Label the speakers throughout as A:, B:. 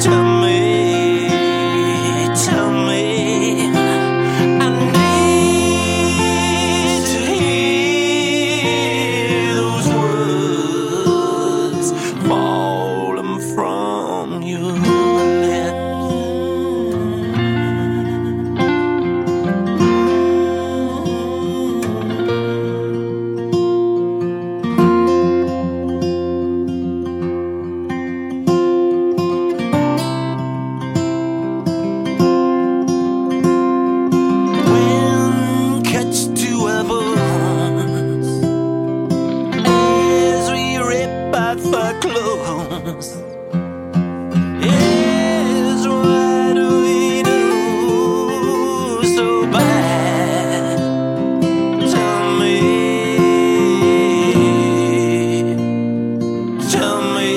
A: Tell me, tell me, I need to hear those words falling from your lips. For close is what we do so bad. Tell me, tell me,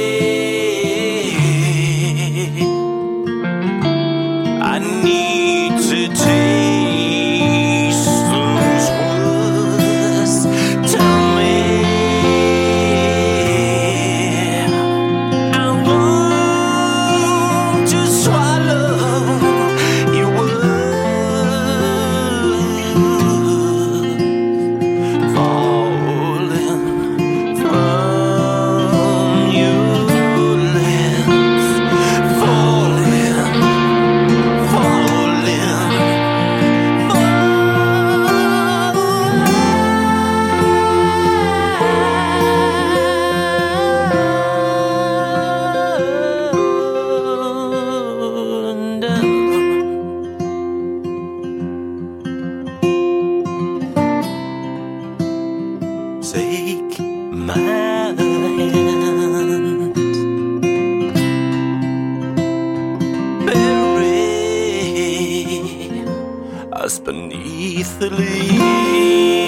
A: I need to taste those words. Tell me. Take my hand, bury us beneath the leaves.